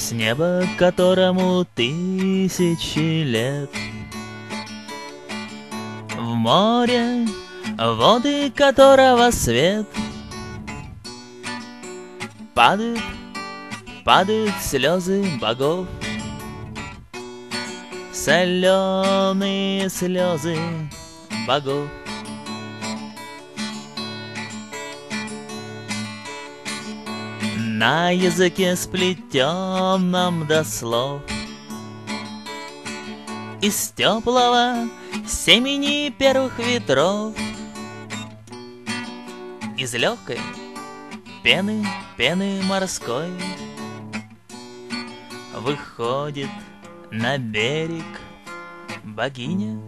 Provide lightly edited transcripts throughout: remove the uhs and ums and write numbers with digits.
С неба, которому тысячи лет, в море, воды которого свет, падают, падают слезы богов, соленые слезы богов. На языке, сплетенном до слов, из теплого семени первых ветров, из легкой пены, пены морской, выходит на берег богиня.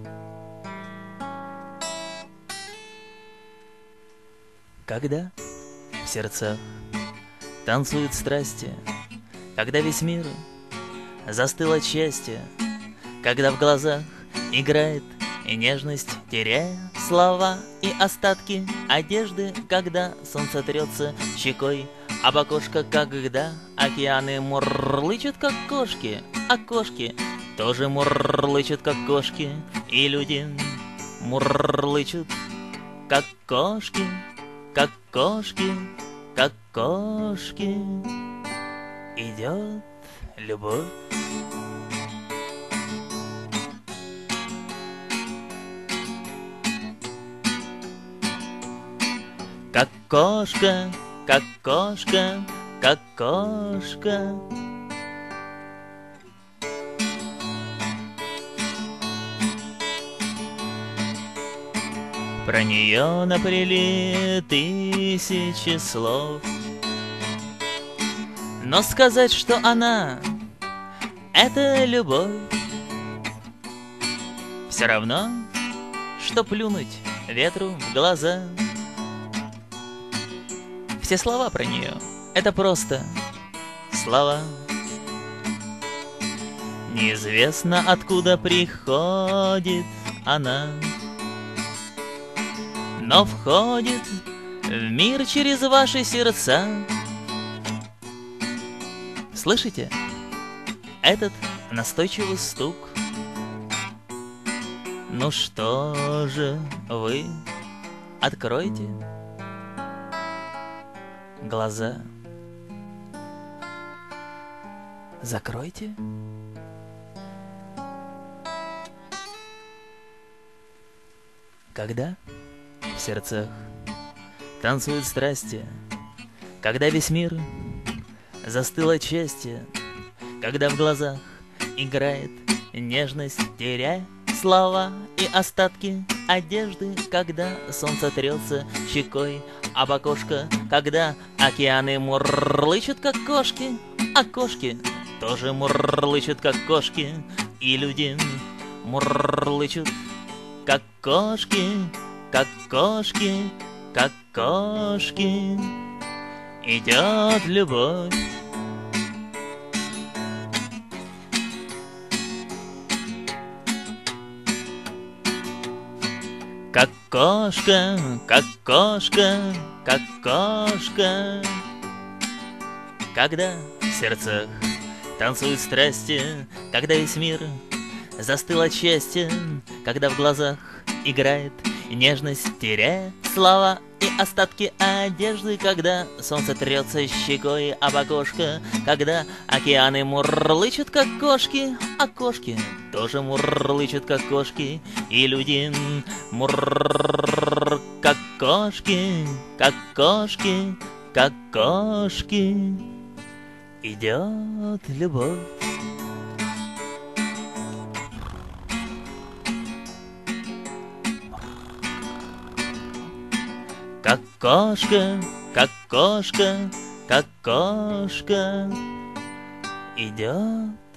Когда в сердцах танцуют страсти, когда весь мир застыл от счастья, когда в глазах играет и нежность, теряя слова и остатки одежды, когда солнце трется щекой об окошко, когда океаны мурлычут, как кошки, а кошки тоже мурлычут, как кошки, и люди мурлычут, как кошки, как кошки, как кошки. Идет любовь. Как кошка, как кошка, как кошка. Про нее наплели тысячи слов, но сказать, что она — это любовь, все равно, что плюнуть ветру в глаза. Все слова про нее — это просто слова. Неизвестно, откуда приходит она, но входит в мир через ваши сердца. Слышите этот настойчивый стук? Ну что же вы, откройте глаза, закройте. Когда в сердцах танцуют страсти, когда весь мир застыл от счастья, когда в глазах играет нежность, теряя слова и остатки одежды, когда солнце трется щекой об окошко, когда океаны мурлычут, как кошки, а кошки тоже мурлычут, как кошки, и люди мурлычут, как кошки, как кошки, как кошки. Идет любовь. Как кошка, как кошка, как кошка. Когда в сердцах танцуют страсти, когда весь мир застыл от счастья, когда в глазах играет нежность, теряя слова и остатки одежды, когда солнце трется щекой об окошко, когда океаны мурлычут, как кошки, а кошки тоже мурлычут, как кошки, и люди как кошки, как кошки, как кошки. Идет любовь. Как кошка, как кошка, как кошка. Идет